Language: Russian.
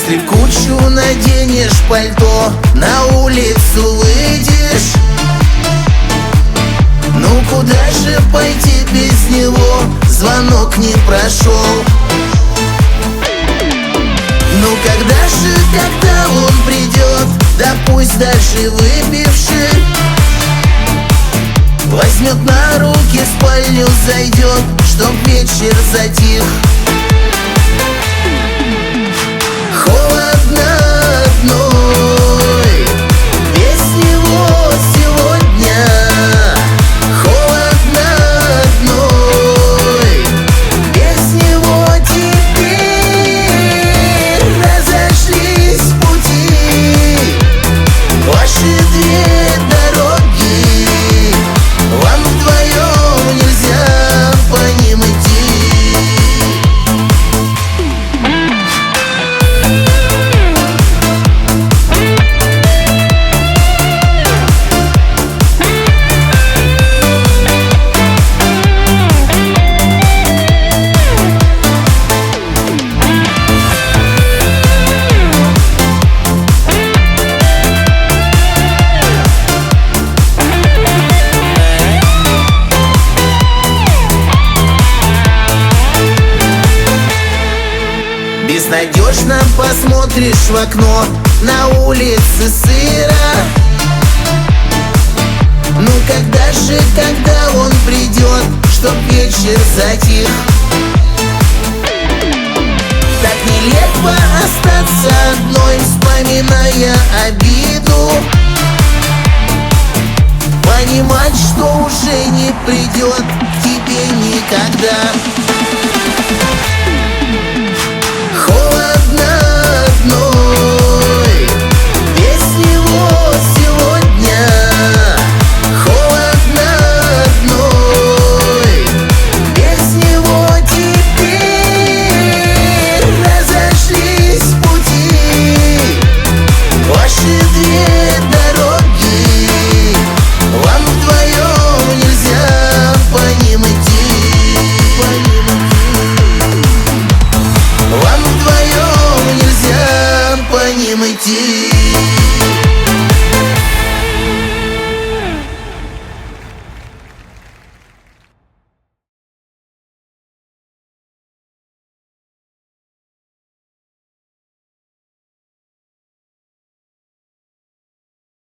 Если в кучу наденешь пальто, на улицу выйдешь, ну куда же пойти без него? Звонок не прошел. Ну когда он придет, да пусть даже выпивший, возьмет на руки, в спальню зайдет, чтоб вечер затих. Холодно одной, без него сегодня. Холодно одной, без него теперь. Разошлись пути ваши две дороги, вам вдвоем нельзя по ним идти. Безнадежно посмотришь в окно, на улице сыро. Ну когда он придет, чтоб вечер затих? Так нелепо остаться одной, вспоминая обиду, понимать, что уже не придет к тебе никогда. Холодно одной, без него сегодня. Холодно одной, без него теперь. Разошлись пути ваши две дороги, вам вдвоем нельзя по ним идти. Вам вдвоем нельзя по ним идти.